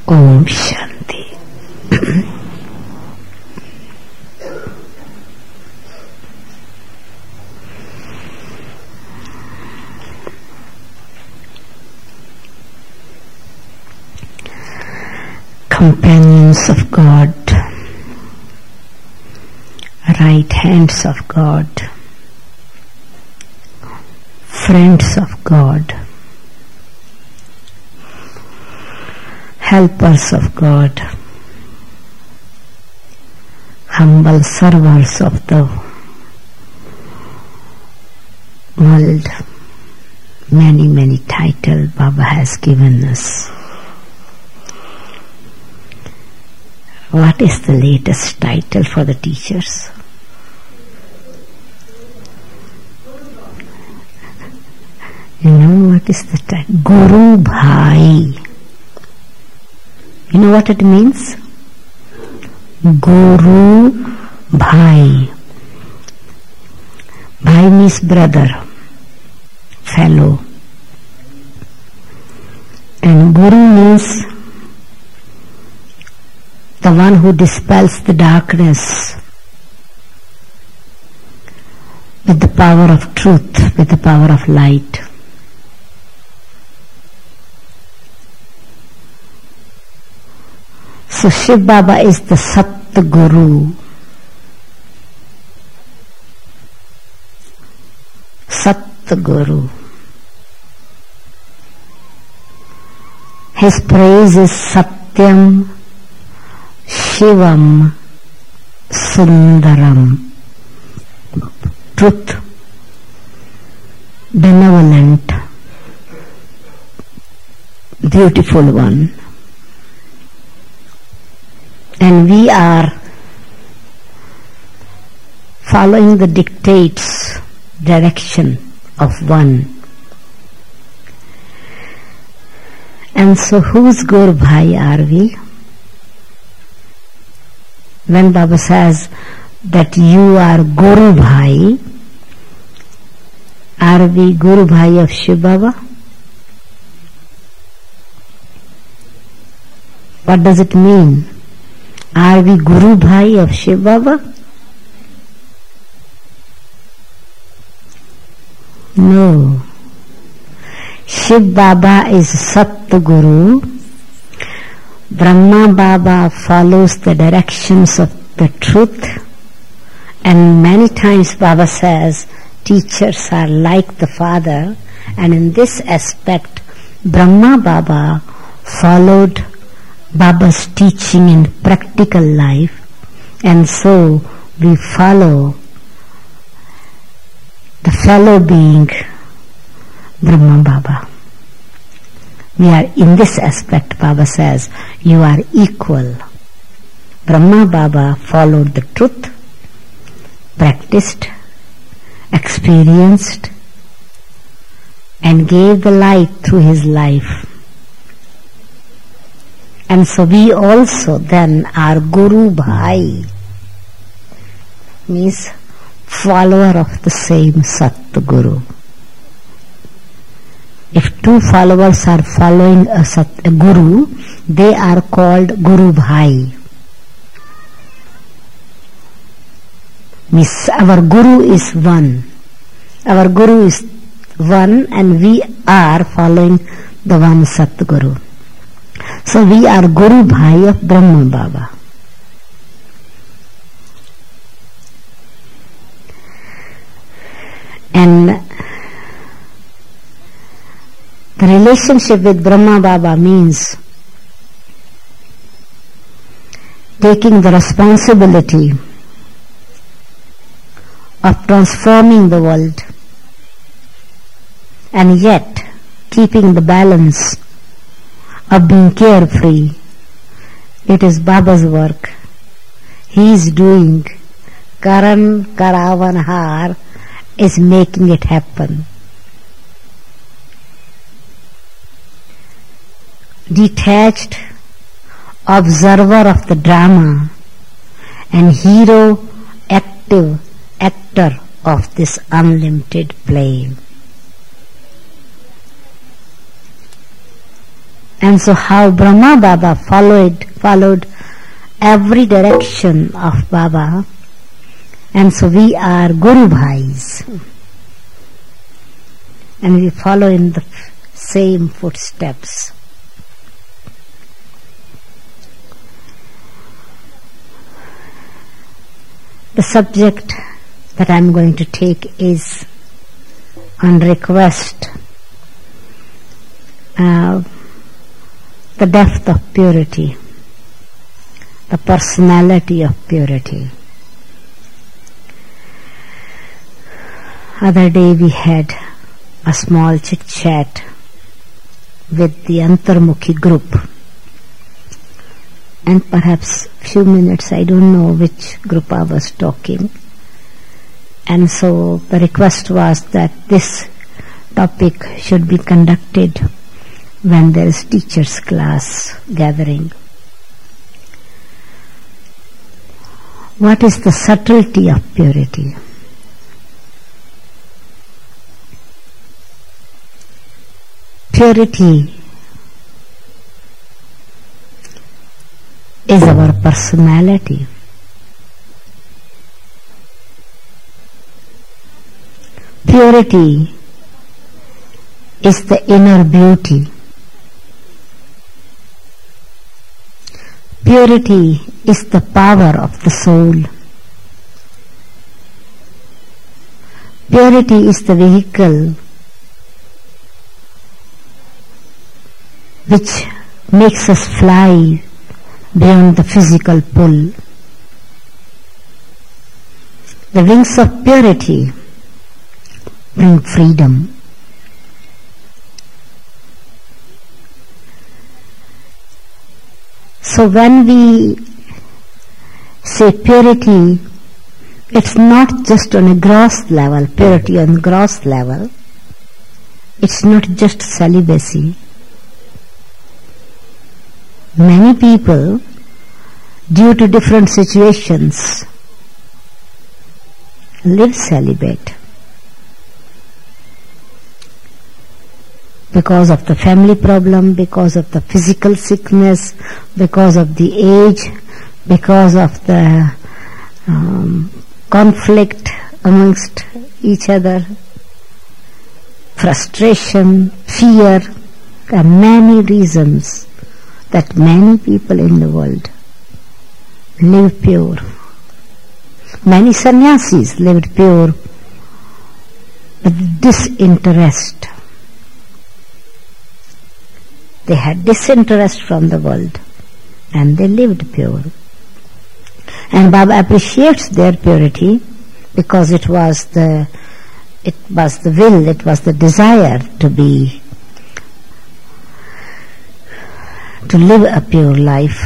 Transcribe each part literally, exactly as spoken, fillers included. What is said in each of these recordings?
Om Shanti. Companions of God, right hands of God, friends of God, helpers of God, humble servers of the world. Many, many titles Baba has given us. What is the latest title for the teachers? You know what is the title? Guru Bhai. You know what it means? Guru Bhai. Bhai means brother, fellow. And Guru means the one who dispels the darkness with the power of truth, with the power of light. So Shiv Baba is the Satya Guru. Satya Guru. His praise is Satyam, Shivam, Sundaram. Truth, benevolent, beautiful one. And we are following the dictates, direction of one. And so whose Guru Bhai are we? When Baba says that you are Guru Bhai, are we Guru Bhai of Shiv Baba? What does it mean? Are we Guru Bhai of Shiv Baba? No. Shiv Baba is Satya Guru. Brahma Baba follows the directions of the truth, and many times Baba says teachers are like the father, and in this aspect Brahma Baba followed Baba's teaching in practical life, and so we follow the fellow being Brahma Baba. We are in this aspect, Baba says, you are equal. Brahma Baba followed the truth, practiced, experienced, and gave the light through his life. And so we also then are Guru Bhai, means follower of the same Satya Guru. If two followers are following a, Sat, a Guru, they are called Guru Bhai. Means our Guru is one. Our Guru is one, and we are following the one Satya Guru. So we are Guru Bhai of Brahma Baba. And the relationship with Brahma Baba means taking the responsibility of transforming the world, and yet keeping the balance of being carefree. It is Baba's work. He is doing. Karan Karavan Har is making it happen. Detached observer of the drama and hero active actor of this unlimited play. And so how Brahma Baba followed, followed every direction of Baba, and so we are Guru Bhais, and we follow in the same footsteps. The subject that I am going to take is on request, uh, the depth of purity, the personality of purity. Other day we had a small chit chat with the Antarmukhi group, and perhaps few minutes, I don't know which group I was talking, and so the request was that this topic should be conducted when there is teachers' class gathering. What is the subtlety of purity? Purity is our personality. Purity is the inner beauty. Purity is the power of the soul. Purity is the vehicle which makes us fly beyond the physical pull. The wings of purity bring freedom. So when we say purity, it's not just on a gross level, purity on gross level. It's not just celibacy. Many people, due to different situations, live celibate. Because of the family problem, because of the physical sickness, because of the age, because of the um, conflict amongst each other, frustration, fear. There are many reasons that many people in the world live pure. Many sannyasis lived pure with disinterest. They had disinterest from the world and they lived pure. And Baba appreciates their purity because it was the it was the will, it was the desire to be to live a pure life.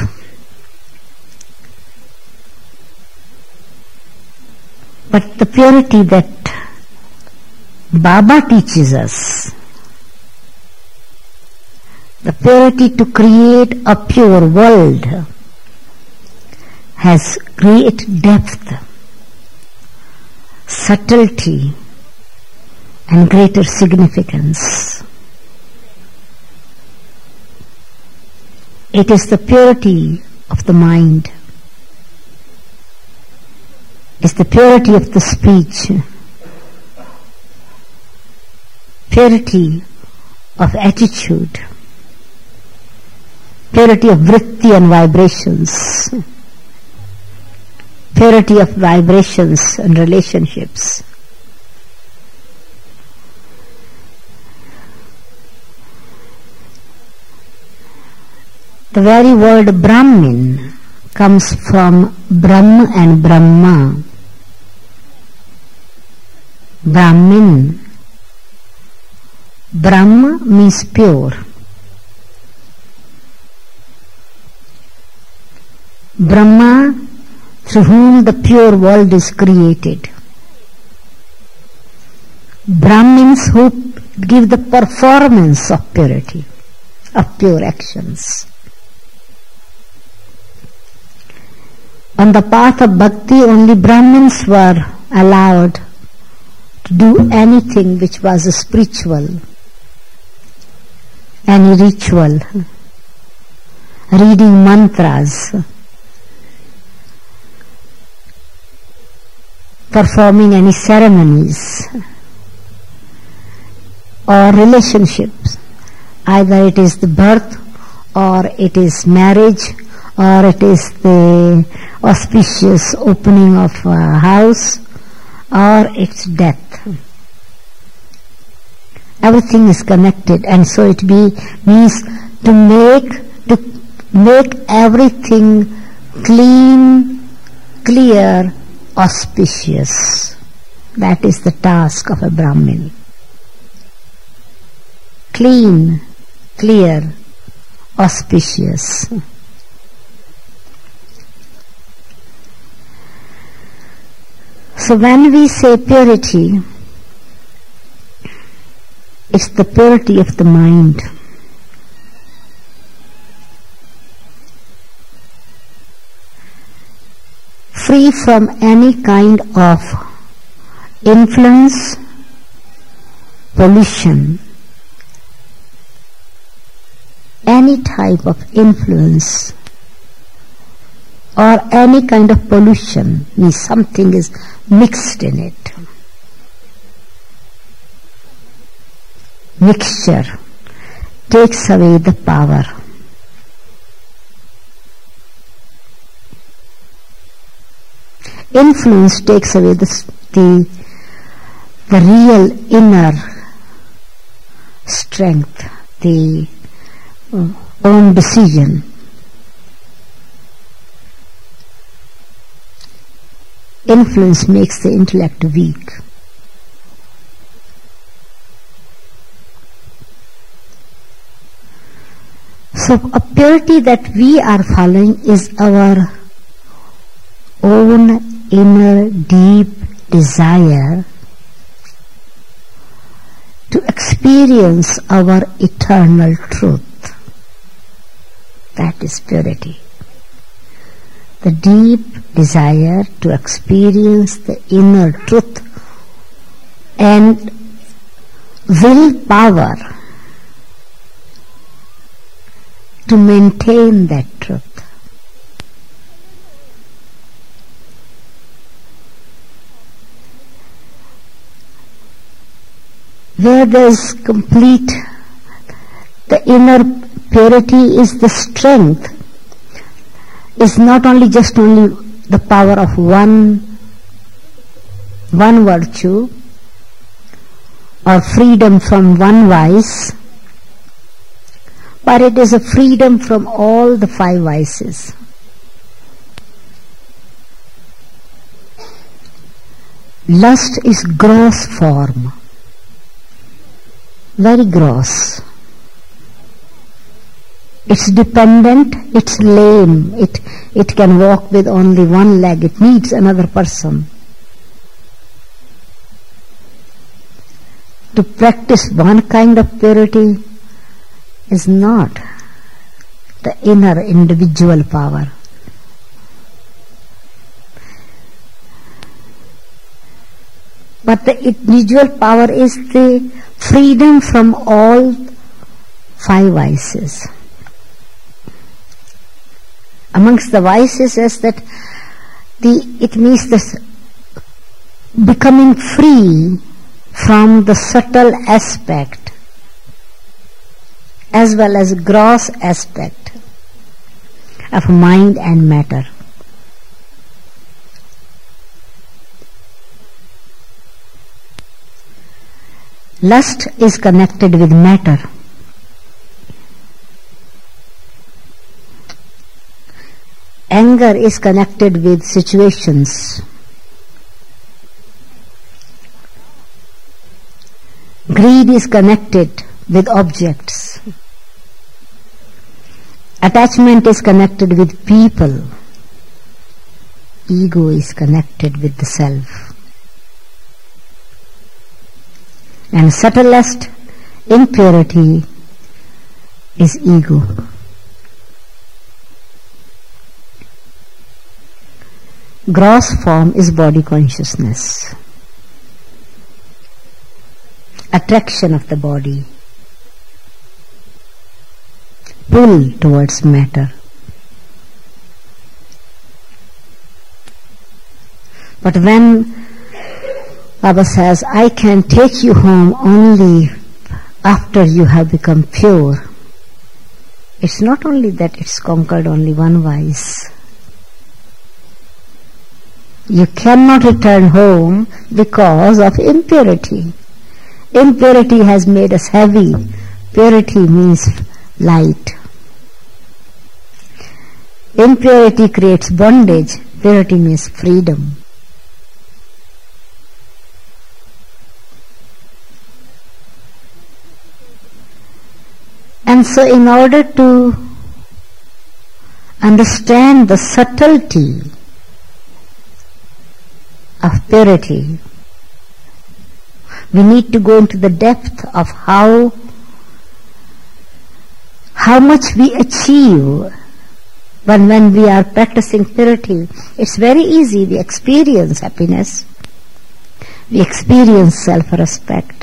But the purity that Baba teaches us, the purity to create a pure world, has great depth, subtlety, and greater significance. It is the purity of the mind. It's the purity of the speech, purity of attitude, purity of vritti and vibrations, purity of vibrations and relationships. The very word Brahmin comes from Brahm and Brahma. Brahmin. Brahma means pure. Brahma, through whom the pure world is created. Brahmins who give the performance of purity, of pure actions. On the path of bhakti, only Brahmins were allowed to do anything which was spiritual, any ritual, reading mantras, performing any ceremonies or relationships. Either it is the birth, or it is marriage, or it is the auspicious opening of a house, or it's death. Everything is connected, and so it be means to make to make everything clean, clear, auspicious. That is the task of a Brahmin. Clean, clear, auspicious. So when we say purity, it's the purity of the mind. Free from any kind of influence, pollution, any type of influence or any kind of pollution, means something is mixed in it. Mixture takes away the power. Influence takes away the, the, the real inner strength, the uh, own decision. Influence makes the intellect weak. So a purity that we are following is our own inner deep desire to experience our eternal truth. That is purity. The deep desire to experience the inner truth and willpower to maintain that truth. Where there is complete, the inner purity is the strength, is not only just only the power of one, one virtue or freedom from one vice, but it is a freedom from all the five vices. Lust is gross form, very gross. It's dependent, it's lame, it, it can walk with only one leg, it needs another person. To practice one kind of purity is not the inner individual power. But the individual power is the freedom from all five vices. Amongst the vices is that the it means this becoming free from the subtle aspect as well as gross aspect of mind and matter. Lust is connected with matter. Anger is connected with situations. Greed is connected with objects. Attachment is connected with people. Ego is connected with the self. And subtlest impurity is ego. Gross form is body consciousness, attraction of the body, pull towards matter. But when Baba says, I can take you home only after you have become pure, it's not only that it's conquered only one vice. You cannot return home because of impurity. Impurity has made us heavy. Purity means light. Impurity creates bondage. Purity means freedom. And so in order to understand the subtlety of purity, we need to go into the depth of how how much we achieve when, when we are practicing purity. It's very easy. We experience happiness. We experience self-respect.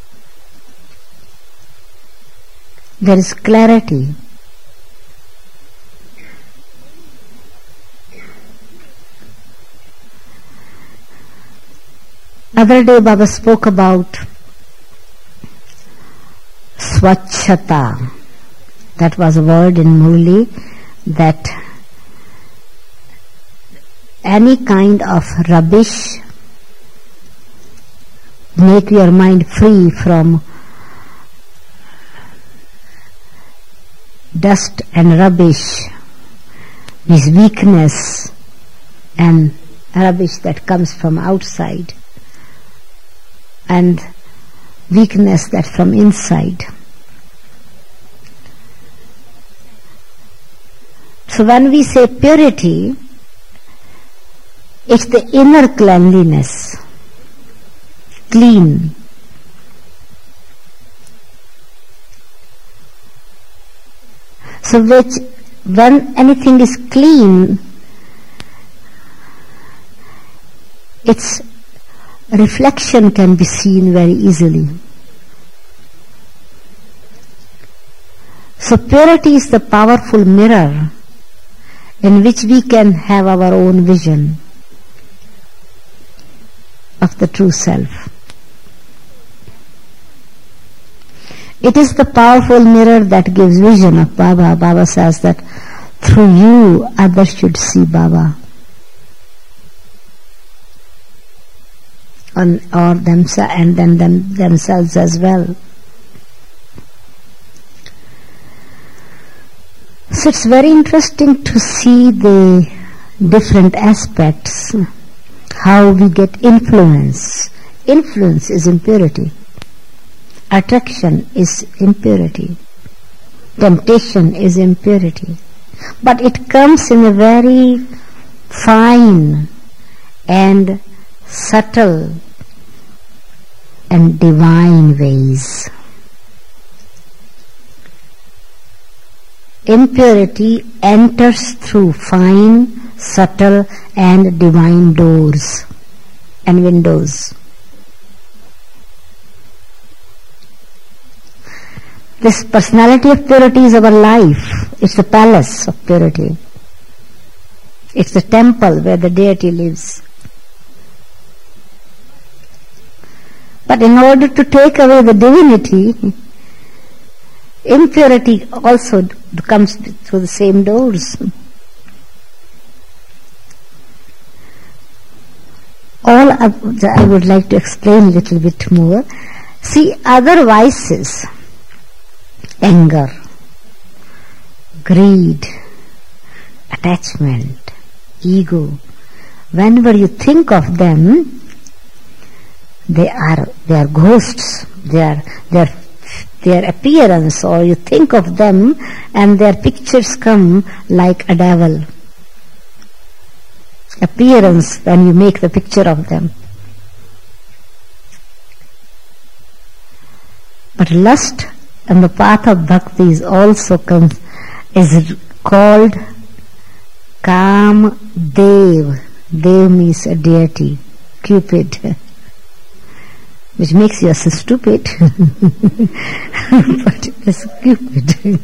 There is clarity. Other day Baba spoke about Swachhata. That was a word in Murli, that any kind of rubbish, make your mind free from dust and rubbish, this weakness and rubbish that comes from outside, and weakness that from inside. So when we say purity, it's the inner cleanliness, clean. So which, when anything is clean, its reflection can be seen very easily. So purity is the powerful mirror in which we can have our own vision of the true self. It is the powerful mirror that gives vision of Baba. Baba says that through you others should see Baba, on, or themselves, and then them, themselves as well. So it's very interesting to see the different aspects, how we get influence. Influence is impurity. Attraction is impurity. Temptation is impurity. But it comes in a very fine and subtle and divine ways. Impurity enters through fine, subtle and divine doors and windows. This personality of purity is our life. It's the palace of purity. It's the temple where the deity lives. But in order to take away the divinity, impurity also comes through the same doors. All I would like to explain a little bit more. See, other vices, anger, greed, attachment, ego, whenever you think of them, they are they are ghosts. They are they are their appearance, or you think of them and their pictures come like a devil. Appearance when you make the picture of them. But lust and the path of bhakti is also comes, is called Kam Dev. Dev means a deity, Cupid, which makes you so stupid, but it's Cupid.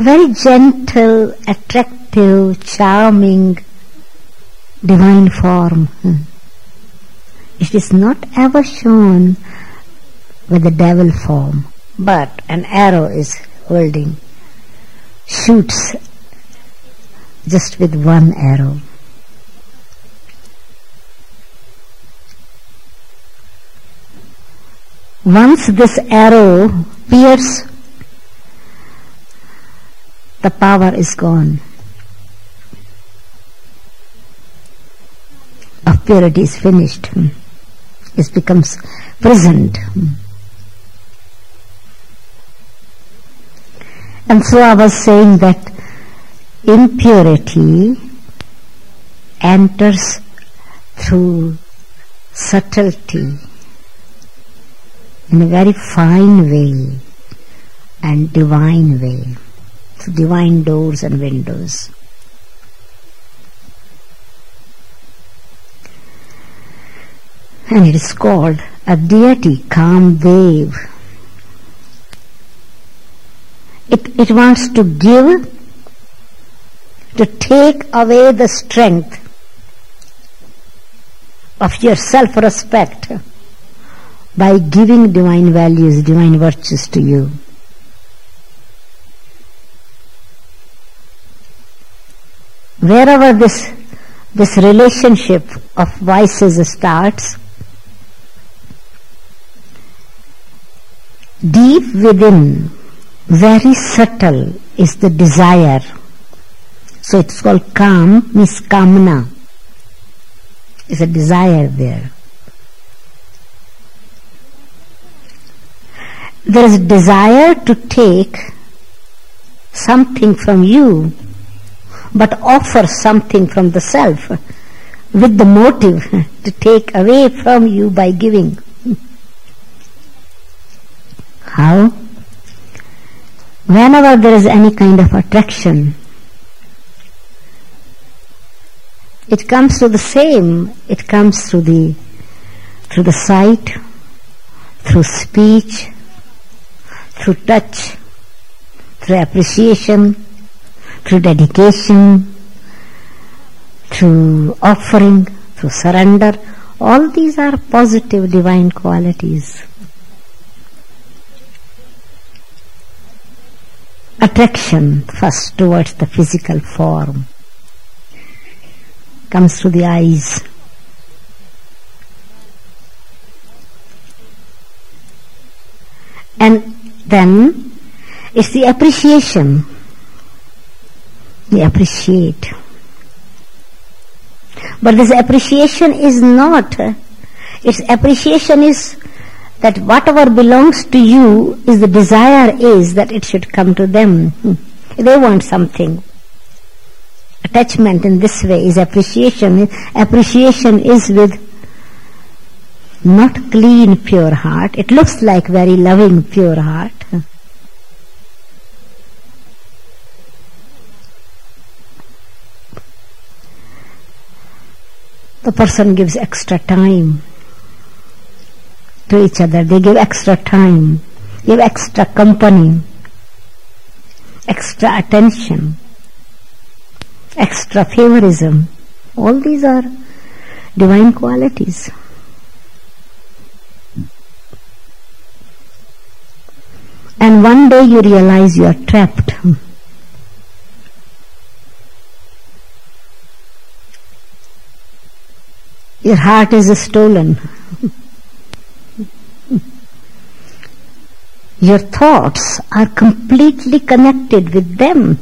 very gentle, attractive, charming, divine form. It is not ever shown with the devil form, but an arrow is holding, shoots just with one arrow. Once this arrow pierces, the power is gone. Of purity is finished. It becomes prisoned. And so I was saying that impurity enters through subtlety in a very fine way and divine way, through divine doors and windows. And it is called a deity, calm wave. It, it wants to give, to take away the strength of your self-respect by giving divine values, divine virtues to you. Wherever this, this relationship of vices starts, deep within, very subtle, is the desire. So it's called kam, means kamna. It's a desire there. There is a desire to take something from you, but offer something from the self, with the motive to take away from you by giving. How? Whenever there is any kind of attraction, it comes to the same. It comes through the through the sight, through speech, through touch, through appreciation, through dedication, through offering, through surrender. All these are positive divine qualities. Attraction first towards the physical form comes through the eyes. And then it's the appreciation. We appreciate. But this appreciation is not, its appreciation is that whatever belongs to you is the desire is that it should come to them. They want something. Attachment in this way is appreciation. Appreciation is with not clean, pure heart. It looks like very loving, pure heart. The person gives extra time to each other. They give extra time, give extra company, extra attention, extra favorism. All these are divine qualities. And one day you realize you are trapped. Your heart is stolen. Your thoughts are completely connected with them.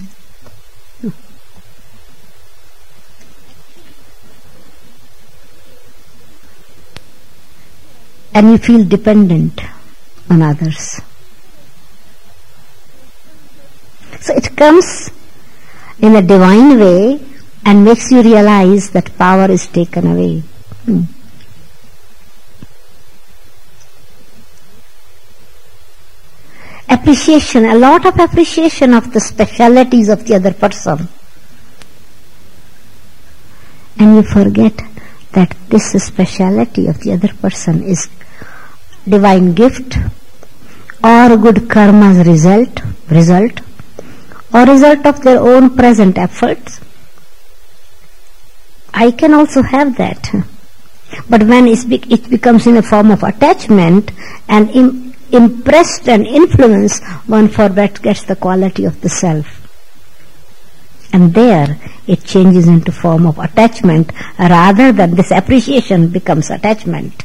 And you feel dependent on others. So it comes in a divine way and makes you realize that power is taken away. Hmm. Appreciation, a lot of appreciation of the specialities of the other person. And you forget that this speciality of the other person is divine gift or good karma's result, result or result of their own present efforts. I can also have that. But when it becomes in a form of attachment and im- impressed and influenced, one forgets the quality of the self. And there it changes into form of attachment rather than this appreciation becomes attachment.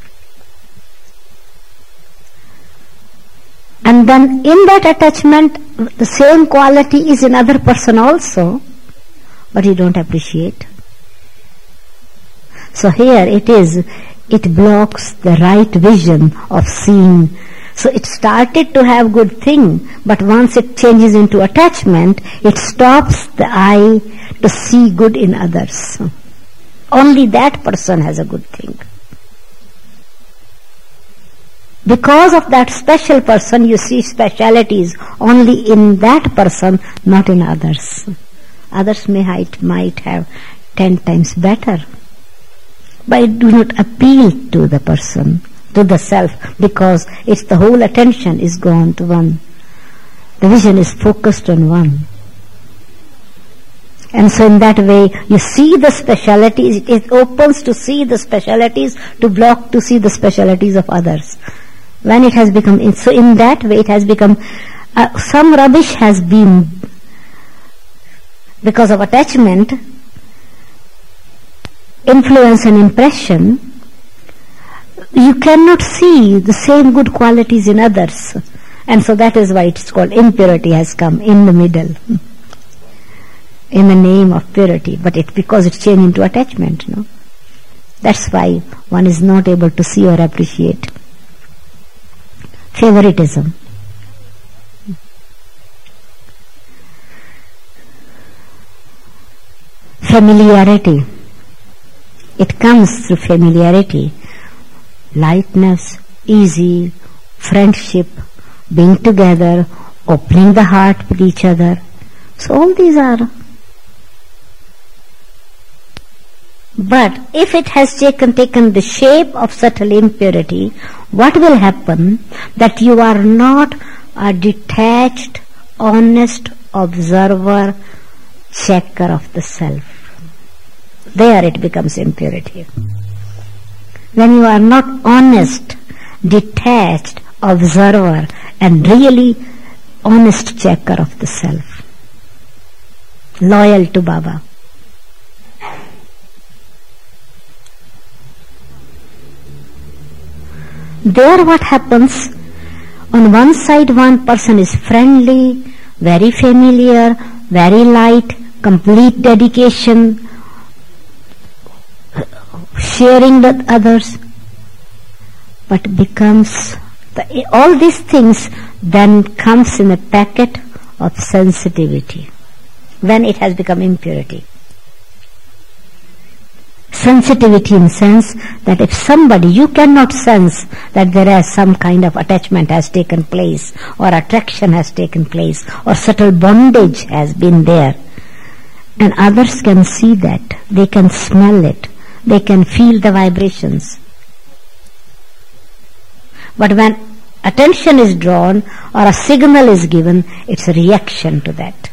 And then in that attachment, the same quality is in other person also, but you don't appreciate. So here it is, it blocks the right vision of seeing. So it started to have good thing, but once it changes into attachment, it stops the eye to see good in others. Only that person has a good thing. Because of that special person, you see specialities only in that person, not in others. Others may might have ten times better. But it do not appeal to the person, to the self, because it's the whole attention is gone to one. The vision is focused on one. And so in that way, you see the specialities, it opens to see the specialities, to block to see the specialities of others. When it has become, so in that way it has become, uh, some rubbish has been, because of attachment, influence and impression, you cannot see the same good qualities in others. And so that is why it's called impurity has come in the middle. In the name of purity. But it because it's changed into attachment, no? That's why one is not able to see or appreciate. Favoritism. Familiarity. It comes through familiarity, lightness, easy, friendship, being together, opening the heart with each other. So all these are. But if it has taken, taken the shape of subtle impurity, what will happen? That you are not a detached, honest observer, checker of the self. There it becomes impurity. When you are not honest, detached, observer, and really honest checker of the self. Loyal to Baba. There what happens, on one side one person is friendly, very familiar, very light, complete dedication, sharing with others, but becomes, the, all these things then comes in a packet of sensitivity, when it has become impurity. Sensitivity in sense that if somebody, you cannot sense that there is some kind of attachment has taken place, or attraction has taken place, or subtle bondage has been there, and others can see that, they can smell it, they can feel the vibrations. But when attention is drawn or a signal is given, it's a reaction to that.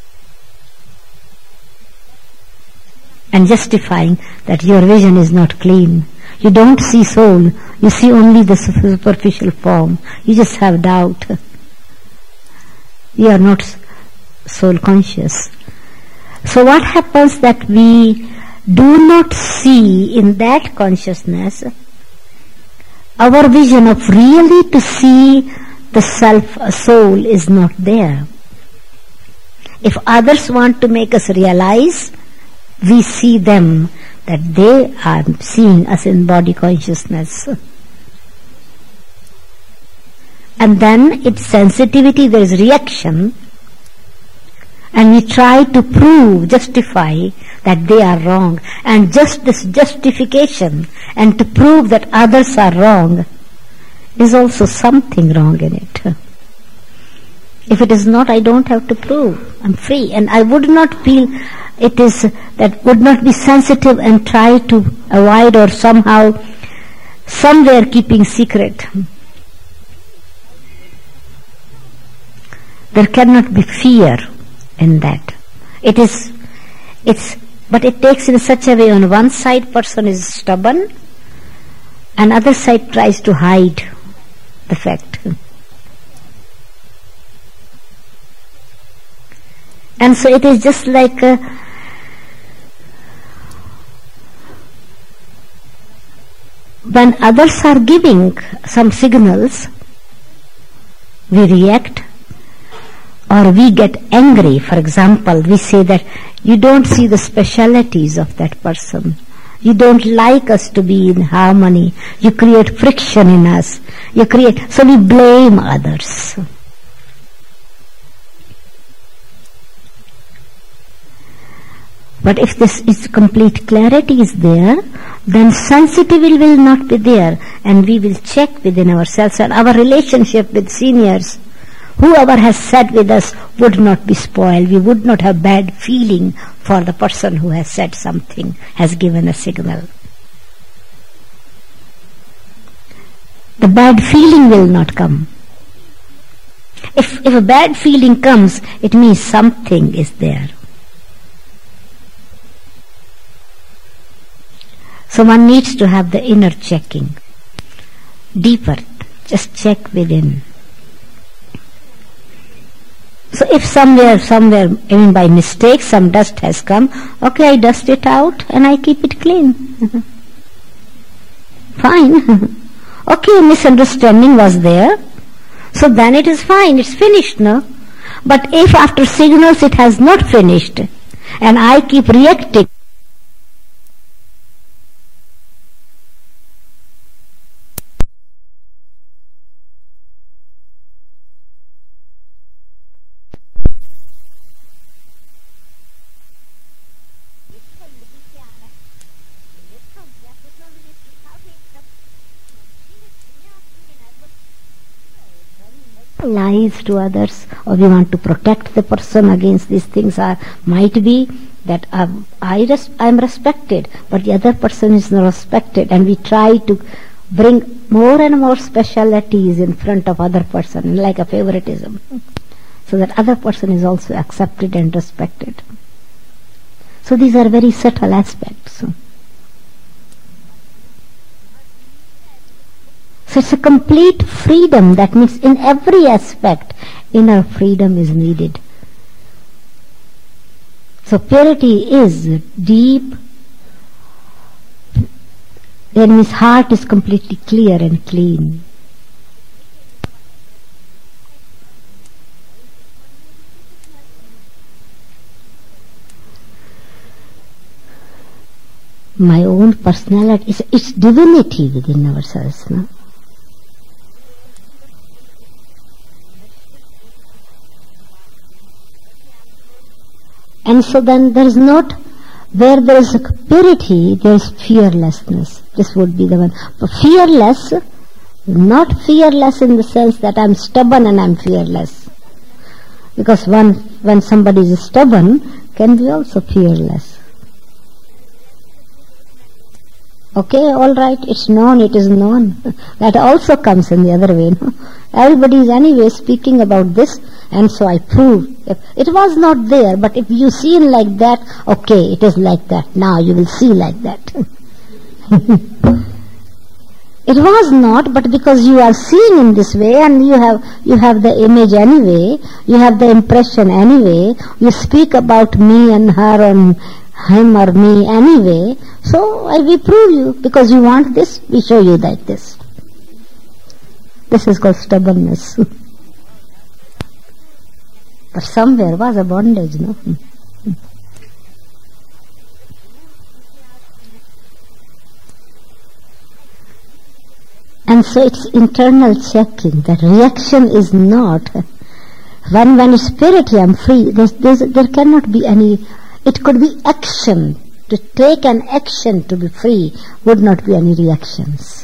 And justifying that your vision is not clean. You don't see soul, you see only the superficial form. You just have doubt. You are not soul conscious. So what happens that we do not see in that consciousness our vision of really to see the self, soul is not there. If others want to make us realize, we see them that they are seeing us in body consciousness. And then its sensitivity, there is reaction, and we try to prove, justify that they are wrong. And just this justification and to prove that others are wrong is also something wrong in it. If it is not, I don't have to prove. I'm free. And I would not feel it is, that would not be sensitive and try to avoid or somehow, somewhere keeping secret. There cannot be fear in that. It is, it's, but it takes in such a way, on one side person is stubborn, and other side tries to hide the fact. And so it is just like uh, when others are giving some signals, we react or we get angry. For example, we say that you don't see the specialities of that person. You don't like us to be in harmony. You create friction in us. You create, so we blame others. But if this is complete clarity is there, then sensitivity will not be there, and we will check within ourselves, and our relationship with seniors, whoever has sat with us, would not be spoiled. We would not have bad feeling for the person who has said something, has given a signal. The bad feeling will not come. If, if a bad feeling comes, it means something is there. So one needs to have the inner checking, deeper, just check within. So if somewhere, somewhere, I mean by mistake, some dust has come, okay, I dust it out and I keep it clean. Fine. Okay, misunderstanding was there, so then it is fine, it's finished now. But if after signals it has not finished, and I keep reacting, lies to others, or we want to protect the person against these things, are might be that um, I res- I am respected, but the other person is not respected, and we try to bring more and more specialities in front of other person, like a favoritism, so that other person is also accepted and respected. So these are very subtle aspects. So it's a complete freedom. That means in every aspect, inner freedom is needed. So purity is deep. That means heart is completely clear and clean. My own personality, is it's divinity within ourselves, no? And so then there is not, where there is purity, there is fearlessness. This would be the one. But fearless, not fearless in the sense that I am stubborn and I am fearless. Because one, when somebody is stubborn, can be also fearless. Okay, all right, it's known, it is known. That also comes in the other way. No? Everybody is anyway speaking about this, and so I prove. It was not there, but if you see like that, okay, it is like that. Now you will see like that. It was not, but because you are seeing in this way, and you have you have the image anyway, you have the impression anyway, you speak about me and her and him or me anyway, so I we prove you, because you want this, we show you like this. This is called stubbornness. But somewhere was a bondage, no? And so it's internal checking, that reaction is not, when when it's purity, I'm free, there's, there's, there cannot be any, it could be action, to take an action to be free, would not be any reactions.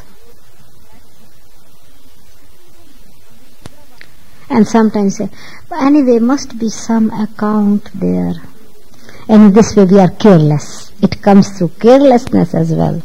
And sometimes say, but anyway, must be some account there. And in this way we are careless. It comes through carelessness as well.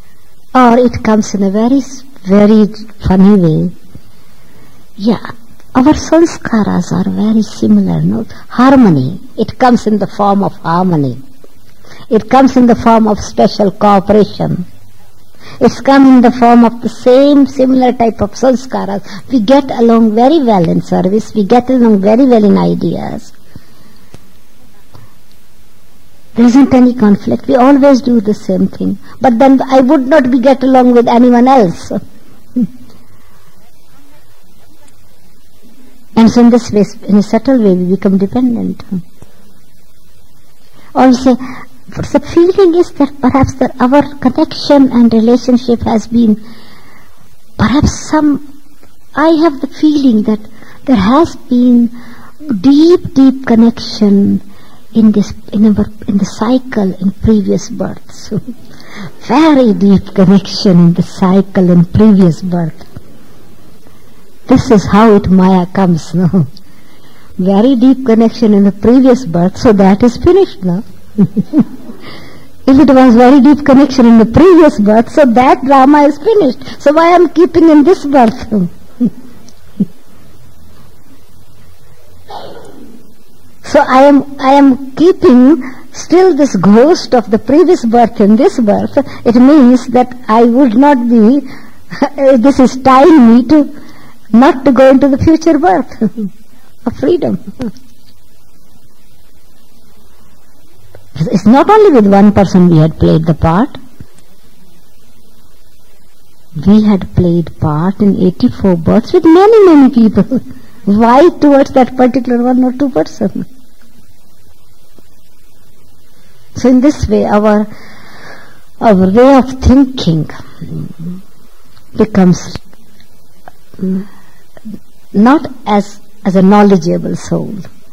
Or it comes in a very, very funny way. Yeah, Our sanskaras are very similar, no? Harmony. It comes in the form of harmony. It comes in the form of special cooperation. It's come in the form of the same similar type of sanskaras. We get along very well in service. We get along very well in ideas. There isn't any conflict. We always do the same thing. But then I would not be get along with anyone else. And so in this way, in a subtle way, we become dependent. Also, the feeling is that perhaps that our connection and relationship has been, perhaps some, I have the feeling that there has been deep, deep connection in this, in our, in the cycle in previous births. Very deep connection in the cycle in previous birth. This is how it Maya comes now. Very deep connection in the previous birth, so that is finished now. If it was very deep connection in the previous birth, so that drama is finished. So why I am keeping in this birth? So I am I am keeping still this ghost of the previous birth in this birth. It means that I would not be, this is tying me to not to go into the future birth of freedom. It's not only with one person we had played the part. We had played part in eighty-four births with many, many people. Why towards that particular one or two person? So in this way, our our way of thinking becomes not as as a knowledgeable soul.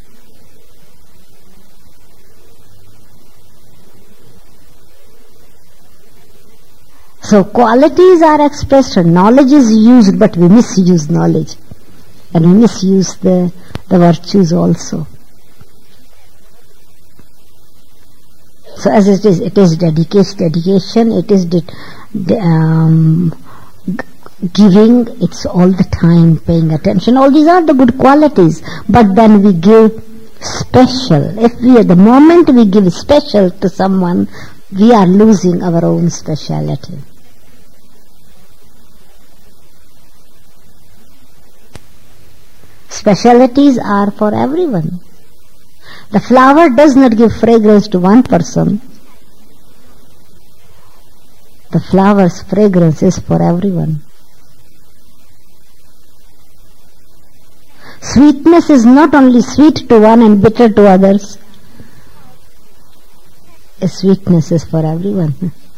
So qualities are expressed, knowledge is used, but we misuse knowledge, and we misuse the the virtues also. So as it is, it is dedication, dedication. It is de- de- um, giving. It's all the time paying attention. All these are the good qualities. But then we give special. If we, at the moment we give special to someone, we are losing our own speciality. Specialities are for everyone. The flower does not give fragrance to one person. The flower's fragrance is for everyone. Sweetness is not only sweet to one and bitter to others. A sweetness is for everyone.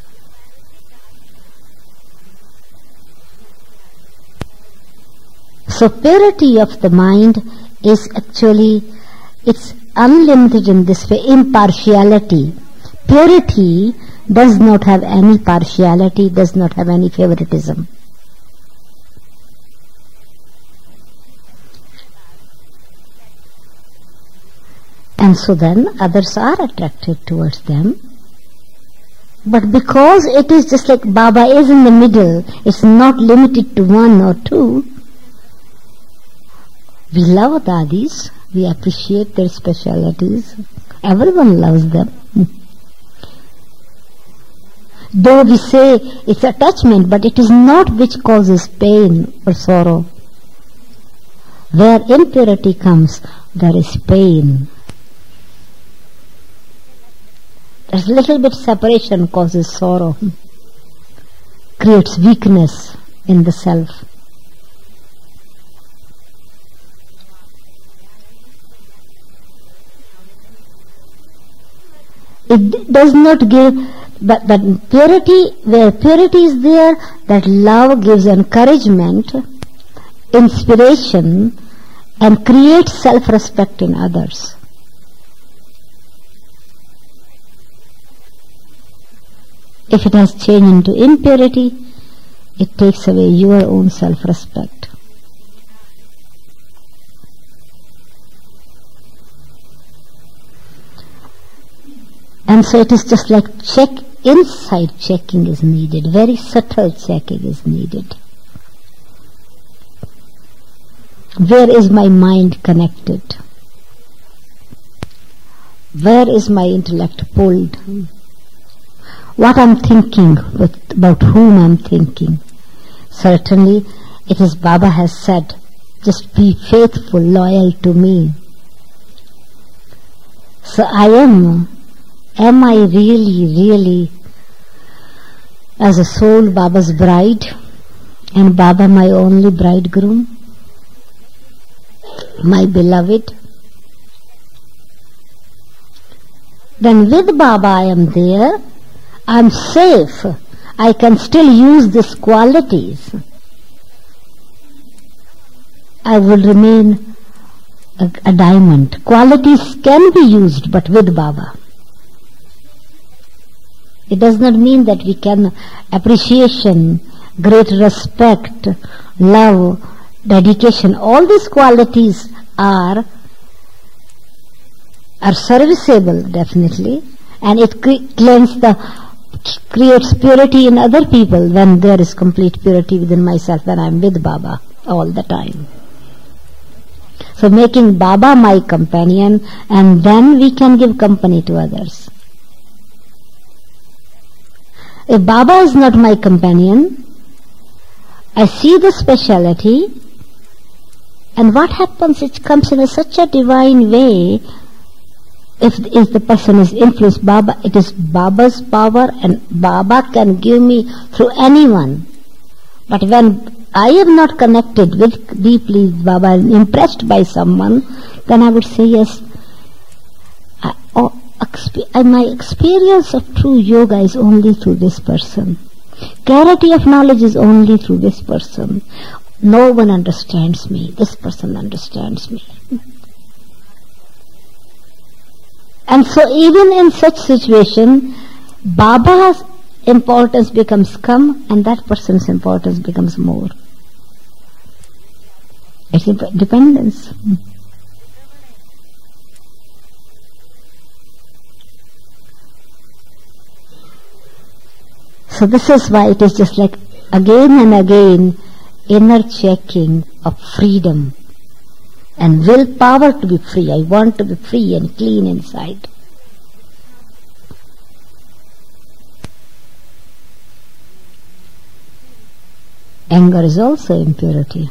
So purity of the mind is actually, it's unlimited in this way, impartiality. Purity does not have any partiality, does not have any favoritism. And so then others are attracted towards them. But because it is just like Baba is in the middle, it's not limited to one or two. We love Dadis, we appreciate their specialities. Everyone loves them. Though we say it's attachment, but it is not which causes pain or sorrow. Where impurity comes, there is pain. There's little bit separation causes sorrow, creates weakness in the self. It does not give, but, but purity, where purity is there, that love gives encouragement, inspiration, and creates self-respect in others. If it has changed into impurity, it takes away your own self-respect. And so it is just like check, inside checking is needed, very subtle checking is needed. Where is my mind connected? Where is my intellect pulled? What I'm thinking, with, about whom I'm thinking. Certainly, it is Baba has said, just be faithful, loyal to me. So I am, am I really, really, as a soul, Baba's bride, and Baba my only bridegroom, my beloved? Then with Baba I am there, I am safe, I can still use these qualities. I will remain a, a diamond. Qualities can be used, but with Baba. It does not mean that we can appreciation, great respect, love, dedication, all these qualities are are serviceable, definitely, and it cre- cleans the creates purity in other people when there is complete purity within myself, when I am with Baba all the time. So making Baba my companion, and then we can give company to others. If Baba is not my companion, I see the speciality, and what happens, it comes in a such a divine way. If, if the person is influenced, Baba, it is Baba's power, and Baba can give me through anyone. But when I am not connected with deeply with Baba and impressed by someone, then I would say yes. I, oh, exp- my experience of true yoga is only through this person. Clarity of knowledge is only through this person. No one understands me. This person understands me. And so even in such situation, Baba's importance becomes come, and that person's importance becomes more. It's dependence. So this is why it is just like again and again inner checking of freedom and willpower to be free. I want to be free and clean inside. Anger is also impurity.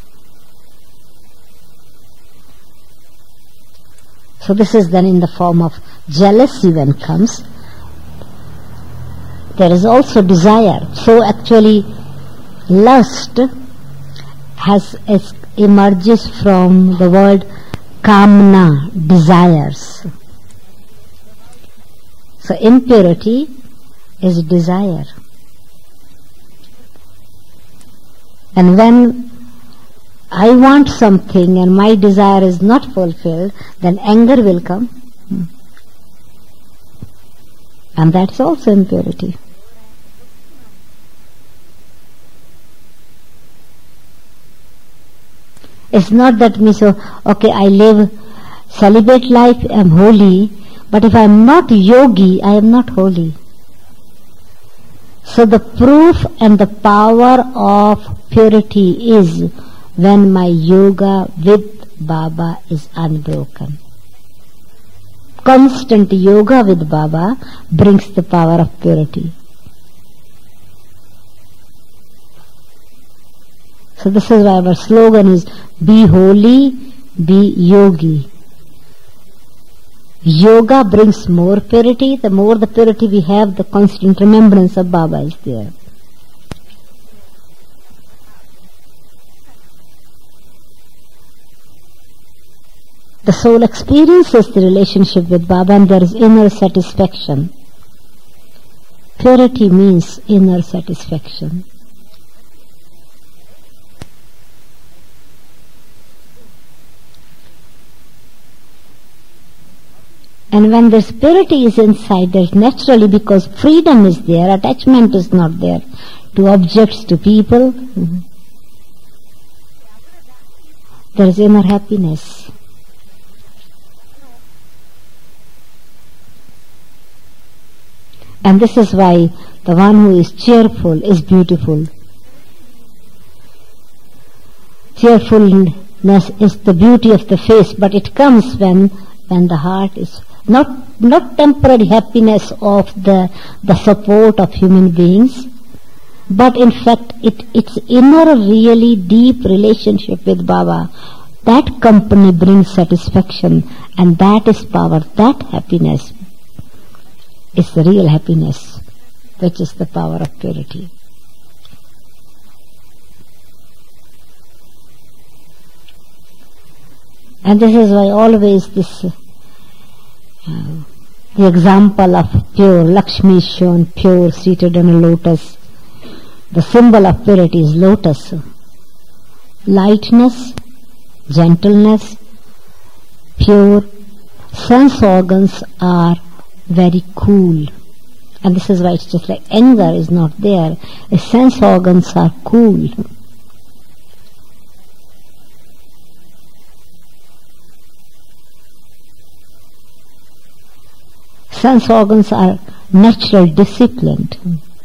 So this is then in the form of jealousy when comes. There is also desire. So actually lust has emerges from the word kamna, desires. So impurity is desire. And when I want something and my desire is not fulfilled, then anger will come. And that's also impurity. It's not that me so, okay, I live celibate life, I am holy, but if I am not yogi, I am not holy. So the proof and the power of purity is when my yoga with Baba is unbroken. Constant yoga with Baba brings the power of purity. So this is why our slogan is, be holy, be yogi. Yoga brings more purity. The more the purity we have, the constant remembrance of Baba is there. The soul experiences the relationship with Baba and there is inner satisfaction. Purity means inner satisfaction. And when this purity is inside, there's naturally, because freedom is there, attachment is not there to objects, to people, mm-hmm. there is inner happiness. And this is why the one who is cheerful is beautiful. Cheerful is the beauty of the face, but it comes when when the heart is not not temporary happiness of the the support of human beings, but in fact it it's inner, really deep relationship with Baba. That company brings satisfaction, and that is power. That happiness is the real happiness, which is the power of purity. And this is why always this, uh, the example of pure, Lakshmi is shown pure, seated on a lotus. The symbol of purity is lotus. Lightness, gentleness, pure. Sense organs are very cool. And this is why it's just like anger is not there. The sense organs are cool. Sense organs are natural, disciplined.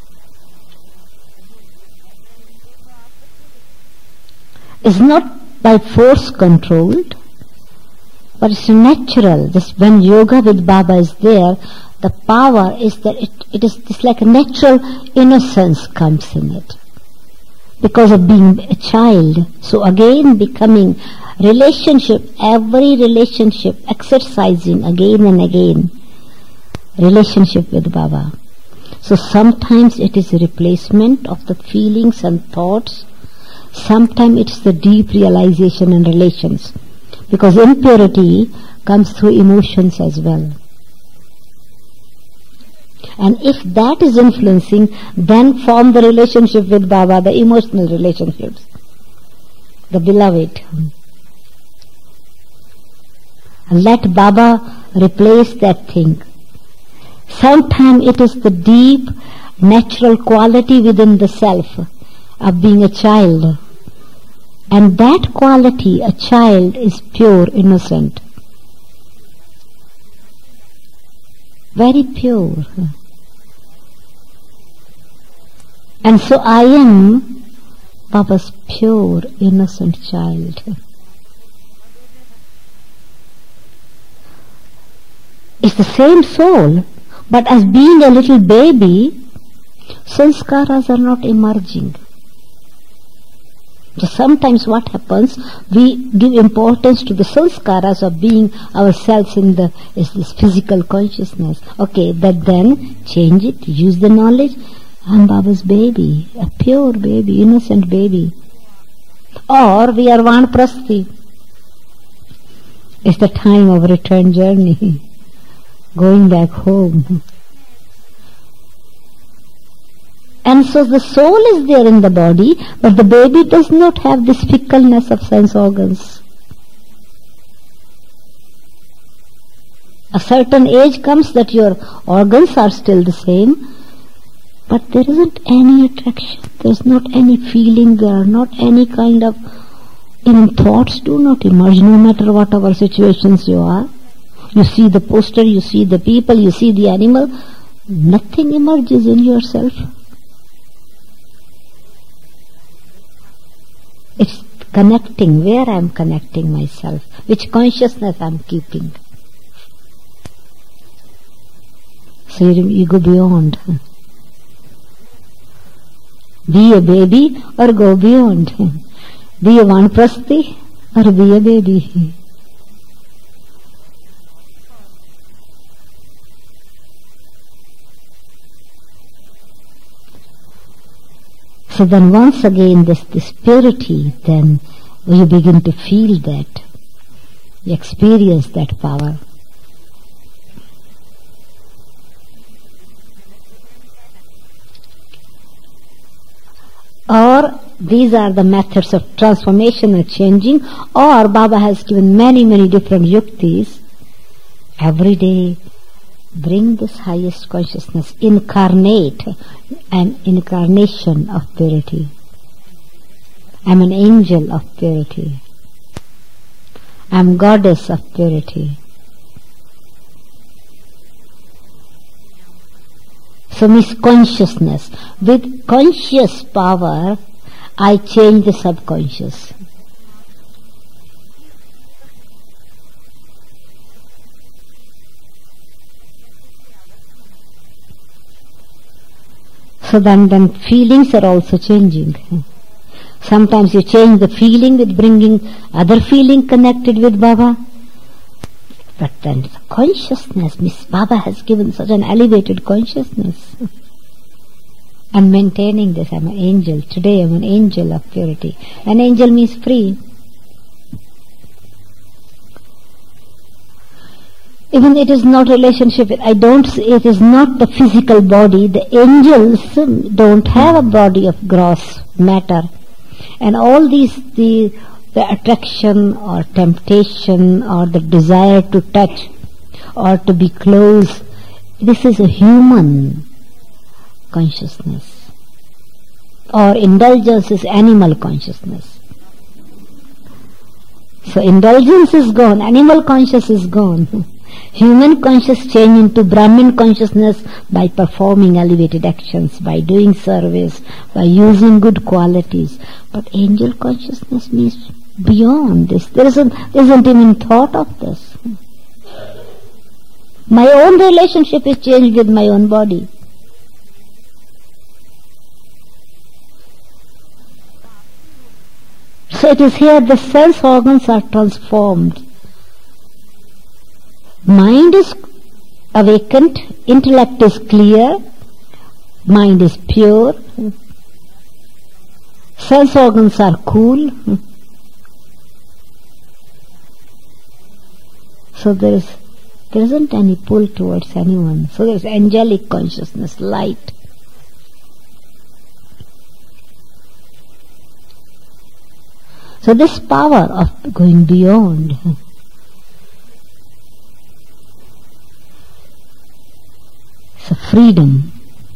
It's not by force controlled, but it's natural. This, when yoga with Baba is there, the power is that it, it is it's like a natural innocence comes in it. Because of being a child. So again becoming relationship, every relationship, exercising again and again. Relationship with Baba. So sometimes it is a replacement of the feelings and thoughts. Sometimes it's the deep realization and relations. Because impurity comes through emotions as well. And if that is influencing, then form the relationship with Baba, the emotional relationships. The beloved. And let Baba replace that thing. Sometimes it is the deep, natural quality within the self of being a child. And that quality, a child, is pure, innocent. Very pure. And so I am Baba's pure, innocent child. It's the same soul. But as being a little baby, sanskaras are not emerging. So sometimes what happens, we give importance to the sanskaras of being ourselves in the is this physical consciousness. Okay, but then change it, use the knowledge. I'm Baba's baby, a pure baby, innocent baby. Or we are Vanprasthi. It's the time of return journey. Going back home. And so the soul is there in the body, but the baby does not have this fickleness of sense organs. A certain age comes that your organs are still the same, but there isn't any attraction, there's not any feeling, there are not any kind of, even thoughts do not emerge, no matter whatever situations you are. You see the poster, you see the people, you see the animal, nothing emerges in yourself. It's connecting, where I am connecting myself, which consciousness I am keeping. So you, you go beyond. Be a baby or go beyond. Be a Vanprasthi or be a baby. So then once again this, this purity, then you begin to feel that, you experience that power. Or these are the methods of transformation or changing, or Baba has given many, many different yuktis. Every day bring this highest consciousness, incarnate an incarnation of purity. I am an angel of purity. I am goddess of purity. So means consciousness. With conscious power, I change the subconscious. So then, then feelings are also changing. Sometimes you change the feeling with bringing other feeling connected with Baba. But then the consciousness, Miss Baba has given such an elevated consciousness. I'm maintaining this. I'm an angel. Today I'm an angel of purity. An angel means free. Even it is not relationship. I don't say it is not the physical body. The angels don't have a body of gross matter. And all these, the, the attraction or temptation or the desire to touch or to be close, this is a human consciousness. Or indulgence is animal consciousness. So indulgence is gone, animal consciousness is gone. Human consciousness change into Brahmin consciousness by performing elevated actions, by doing service, by using good qualities. But angel consciousness means beyond this. There isn't, there isn't even thought of this. My own relationship is changed with my own body. So it is here the sense organs are transformed. Mind is awakened, intellect is clear, mind is pure, sense organs are cool. So there is there isn't any pull towards anyone. So there is angelic consciousness, light. So this power of going beyond, so freedom.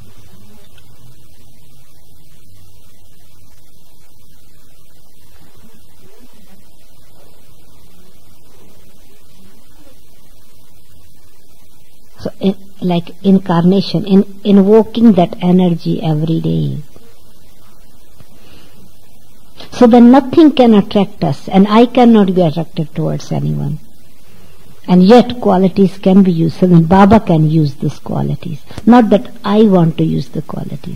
So in, like incarnation, in invoking that energy every day. So that nothing can attract us, and I cannot be attracted towards anyone. And yet qualities can be used, so then Baba can use these qualities. Not that I want to use the qualities.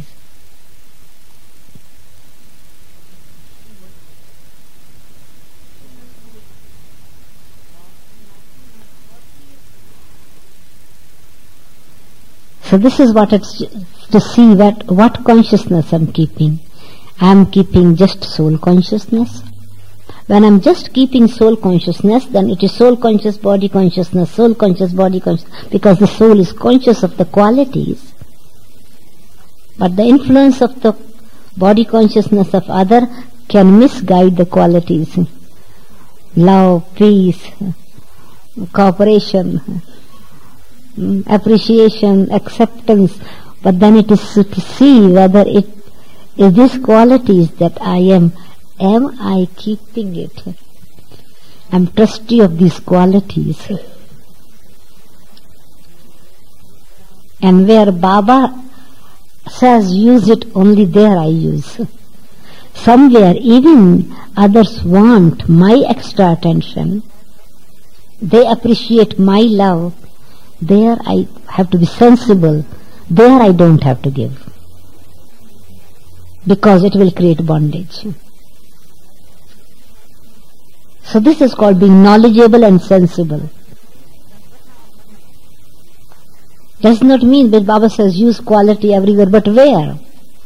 So this is what it's to see that what consciousness I'm keeping. I'm keeping just soul consciousness. When I'm just keeping soul consciousness, then it is soul conscious, body consciousness, soul conscious, body conscious, because the soul is conscious of the qualities. But the influence of the body consciousness of other can misguide the qualities. Love, peace, cooperation, appreciation, acceptance. But then it is to see whether it is these qualities that I am, am I keeping it? I'm trustee of these qualities. And where Baba says use it, only there I use. Somewhere even others want my extra attention. They appreciate my love. There I have to be sensible. There I don't have to give. Because it will create bondage. So this is called being knowledgeable and sensible. Does not mean that Baba says use quality everywhere, but where?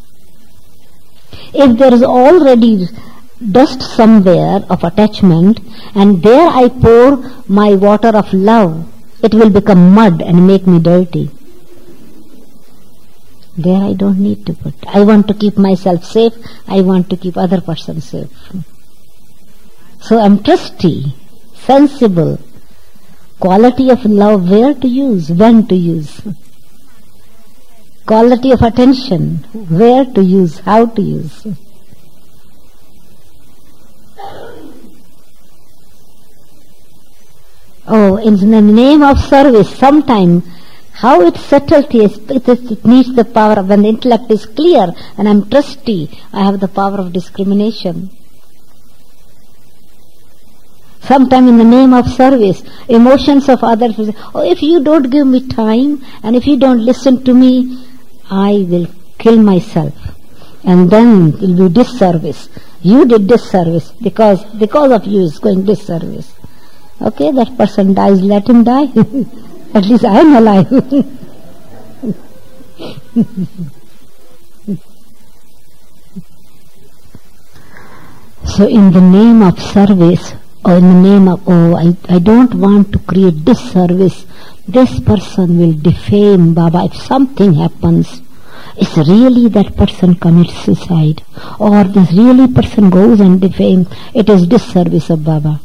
If there is already dust somewhere of attachment, and there I pour my water of love, it will become mud and make me dirty. There I don't need to put. I want to keep myself safe. I want to keep other person safe. So I'm trusty, sensible. Quality of love, where to use, when to use. Quality of attention, where to use, how to use. Oh, in the name of service, sometime how its subtlety is, it, is, it needs the power of, when the intellect is clear and I'm trusty, I have the power of discrimination. Sometime in the name of service, emotions of others will say, oh, if you don't give me time and if you don't listen to me, I will kill myself, and then it will be disservice. You did disservice, because because of you is going disservice. Okay, that person dies, let him die. At least I am alive. So in the name of service, or in the name of, oh, I, I don't want to create disservice, this person will defame Baba. If something happens, it's really that person commits suicide, or this really person goes and defame, it is disservice of Baba.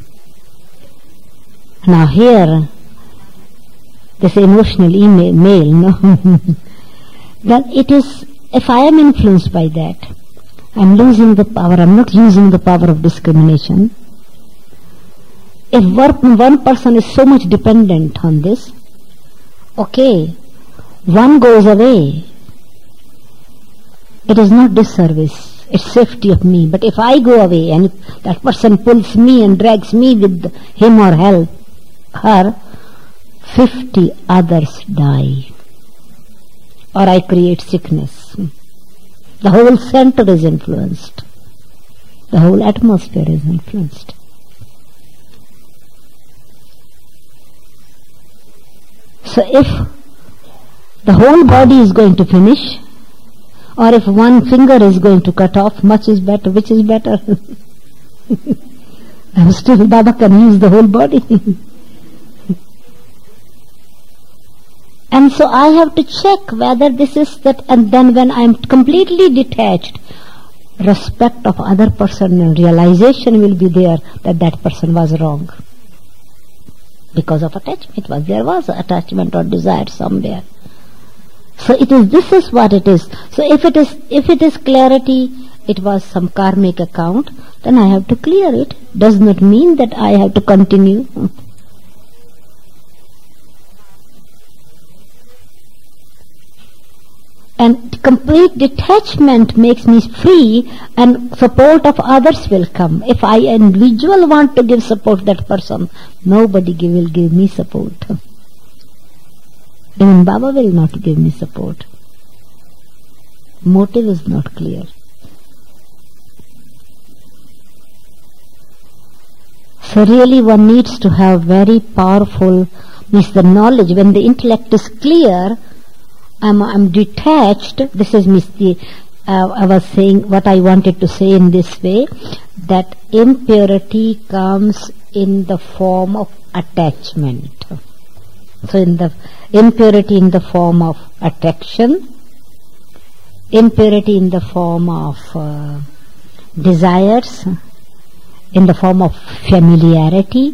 Now here, this emotional email, mail, no? Then it is, if I am influenced by that, I'm losing the power, I'm not using the power of discrimination. If one person is so much dependent on this, okay, one goes away, it is not disservice, it's safety of me. But if I go away and if that person pulls me and drags me with him or help her, fifty others die, or I create sickness. The whole center is influenced, the whole atmosphere is influenced. So if the whole body is going to finish, or if one finger is going to cut off, much is better. Which is better? And still Baba can use the whole body. And so I have to check whether this is that, and then when I am completely detached, respect of other person and realization will be there that that person was wrong. Because of attachment, was there was attachment or desire somewhere. So it is, this is what it is. So if it is, if it is clarity, it was some karmic account, then I have to clear it. Does not mean that I have to continue. And complete detachment makes me free, and support of others will come. If I individual want to give support to that person, nobody give, will give me support. Even Baba will not give me support. Motive is not clear. So really one needs to have very powerful, means the knowledge. When the intellect is clear, I'm, I'm detached. This is means the, uh, I was saying what I wanted to say in this way, that impurity comes in the form of attachment. So in the impurity in the form of attraction, impurity in the form of uh, desires, in the form of familiarity,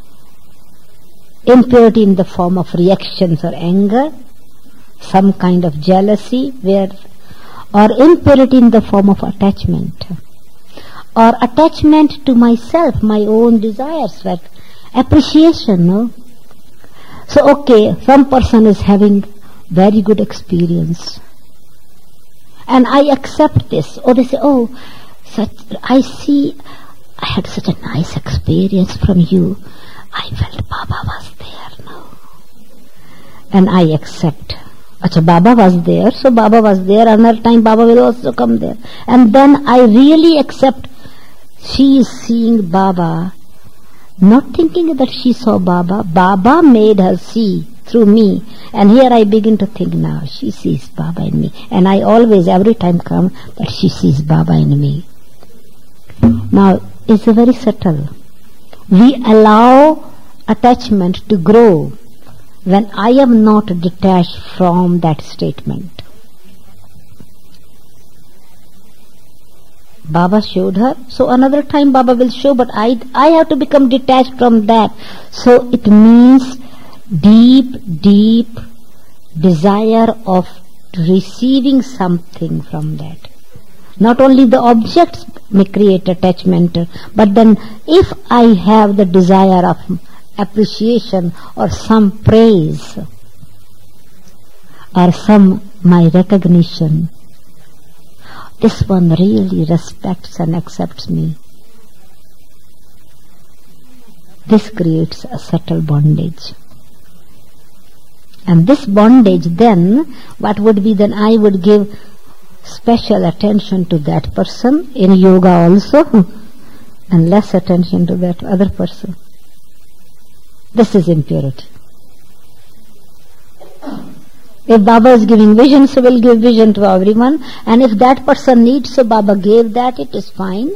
impurity in the form of reactions or anger, some kind of jealousy, where, or impurity in the form of attachment, or attachment to myself, my own desires, like appreciation, no? So okay, some person is having very good experience, and I accept this, or they say, oh, such, I see, I had such a nice experience from you, I felt Baba was there now, and I accept. Achha, Baba was there, so Baba was there, another time Baba will also come there. And then I really accept, she is seeing Baba, not thinking that she saw Baba. Baba made her see through me. And here I begin to think, now she sees Baba in me. And I always, every time come, that she sees Baba in me. Now, it's a very subtle. We allow attachment to grow when I am not detached from that statement. Baba showed her, so another time Baba will show, but I, I have to become detached from that. So it means deep, deep desire of receiving something from that. Not only the objects may create attachment, but then if I have the desire of appreciation or some praise or some my recognition, this one really respects and accepts me. This creates a subtle bondage. And this bondage then, what would be then, I would give special attention to that person in yoga also, and less attention to that other person. This is impurity. If Baba is giving vision, so we'll give vision to everyone, and if that person needs, so Baba gave that, it is fine.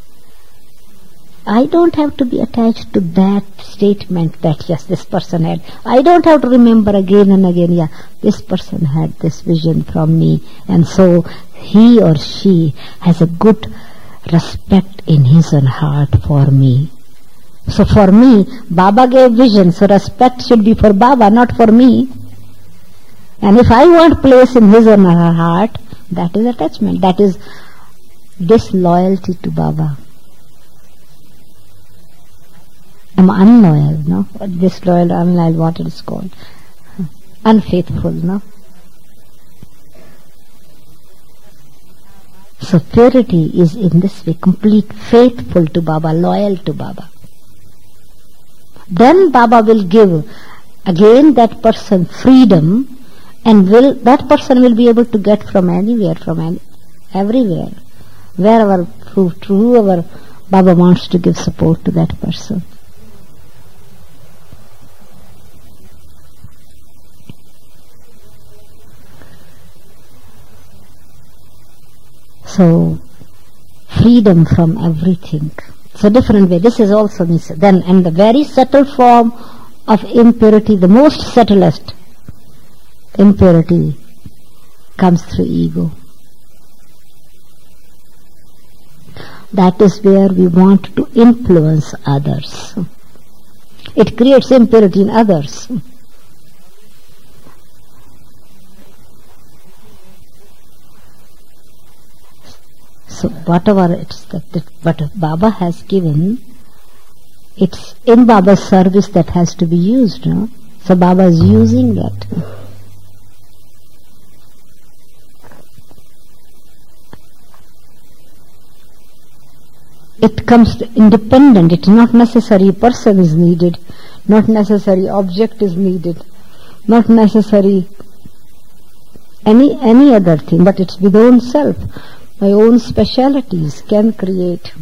I don't have to be attached to that statement that yes, this person had. I don't have to remember again and again, yeah, this person had this vision from me, and so he or she has a good respect in his own heart for me. So for me, Baba gave vision, so respect should be for Baba, not for me. And if I want place in his or her heart, that is attachment. That is disloyalty to Baba. I'm unloyal, no? Disloyal, unloyal, what it is called. Unfaithful, no? So purity is in this way, complete faithful to Baba, loyal to Baba. Then Baba will give again that person freedom, and will that person will be able to get from anywhere, from any, everywhere, wherever, through, through whoever Baba wants to give support to that person. So, freedom from everything. So different way. This is also means. Then, and the very subtle form of impurity, the most subtlest impurity, comes through ego. That is where we want to influence others. It creates impurity in others. So whatever it's that, that what Baba has given, it's in Baba's service that has to be used, no? So Baba is using that. It comes independent. It's not necessary a person is needed, not necessary object is needed, not necessary any any other thing, but it's with own self. My own specialities can create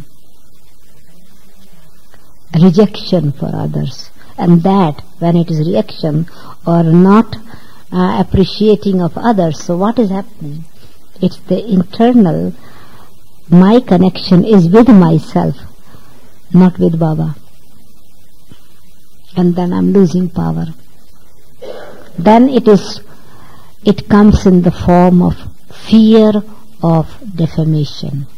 rejection for others, and that when it is reaction or not uh, appreciating of others, so what is happening? It's the internal. My connection is with myself, not with Baba. And then I'm losing power. Then it is, it comes in the form of fear of defamation.